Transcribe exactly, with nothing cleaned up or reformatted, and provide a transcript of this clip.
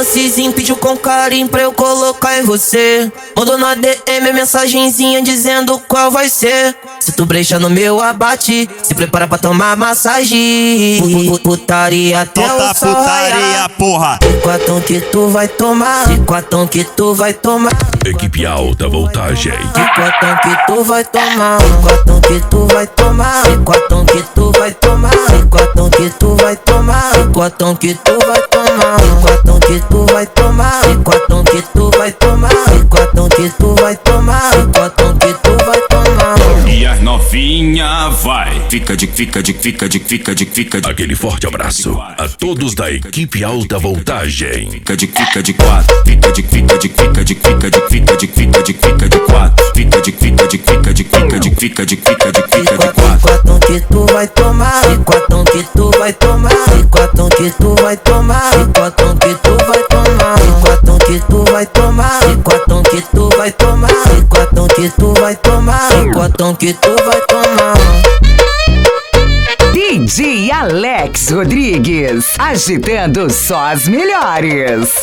lancezinho, pediu com carinho pra eu colocar em você. Mandou na D M a mensagenzinha dizendo qual vai ser. Se tu brecha no meu abate, se prepara pra tomar massagem. Putaria até o sol raiar. Porra. Quatão que tu vai tomar, quatão que tu vai tomar. Equipe Alta Voltagem. Quatão que tu vai tomar, quatão que tu vai tomar, quatão que tu vai tomar, quatão que tu vai tomar, quatão que tu vai tomar, quatão que tu vai tomar, quatão que tu vai tomar, quatão que tu vai tomar, quatão que tu vai tomar. E as novinha vai. Fica de, fica de, fica de, fica de, fica de. Aquele forte abraço a todos da Equipe Alta Voltagem. Fica de, fica de quatro. Fica de, fica de, fica de, fica de, fica de, fica de, fica de quatro. Fica de, fica de, fica de, fica de, fica de, fica de, fica de quatro. Quatão que tu vai tomar, quatão que tu vai tomar, quatão que tu vai tomar, quatão que tu vai tomar, quatão que tu vai tomar, quatão que tu vai tomar, quatão que tu vai tomar, quatão que tu vai tomar. D J Alex Rodrigues, agitando só as melhores.